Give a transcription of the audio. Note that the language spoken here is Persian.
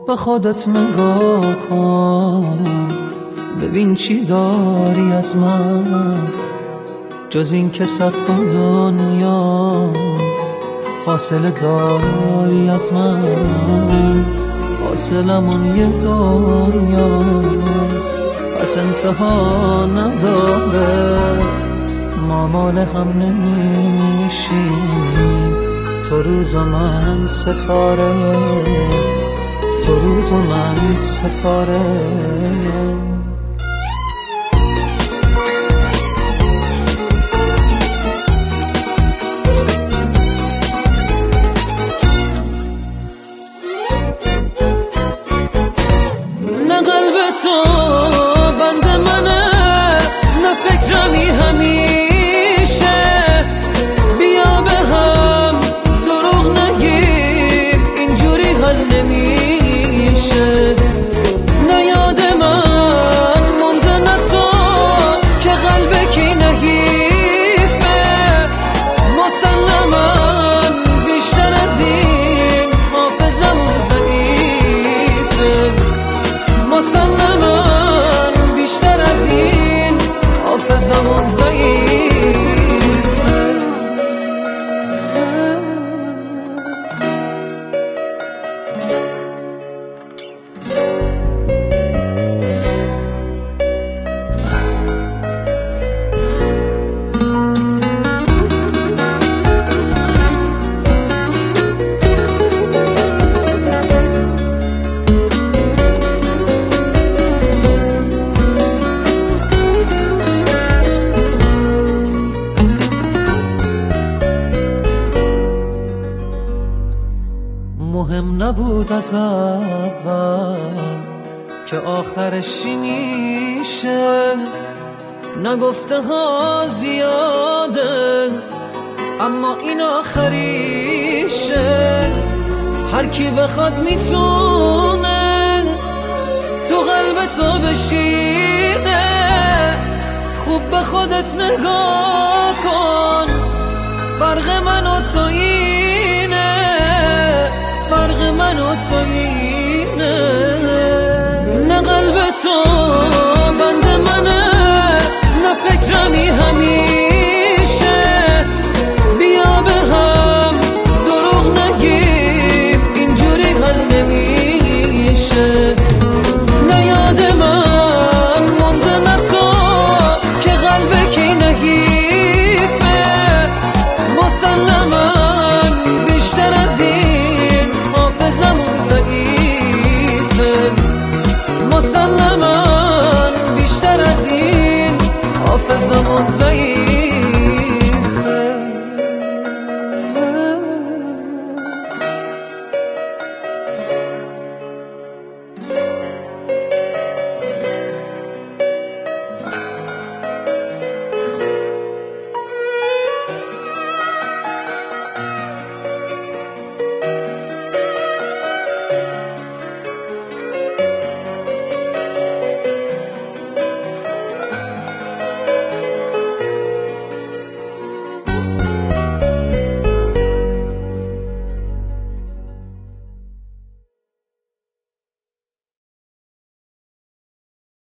به خودت نگاه کن، ببین چی داری از من جز این که صد تا دنیا فاصله داری از من. فاصلمون یه دنیاست پس انتها نداره، ما مال هم نمیشیم. تو روز و من ستاره، تو روز و من ستاره. نه قلب تو بند منه، نه فکرمی همیشه. بیا به هم دروغ نگیم، اینجوری حل نمیشه. نه یاد من مونده نه تو که قلب کی نحیفه. مسلما بیشتر از این حافظمون ضعیفه. مسلما بیشتر از این حافظمون ضعیفه. مهم نبود از اول که آخرش چی میشه. نگفته ها زیاده اما این آخریشه. هر کی بخواد میتونه تو قلب تو بشینه. خوب به خودت نگاه کن، فرق من و تو اینه. فرق من و تو اینه. نه قلب تو بند منه، نه فکرمی همیشه. بیا به هم دروغ نگیم، اینجوری حل نمیشه. نه یاد من مونده نه تو که قلب کی نحیفه. مسلما بیشتر از این حافظمون ضعیفه. مسلما بیشتر از این حافظمون ضعیفه.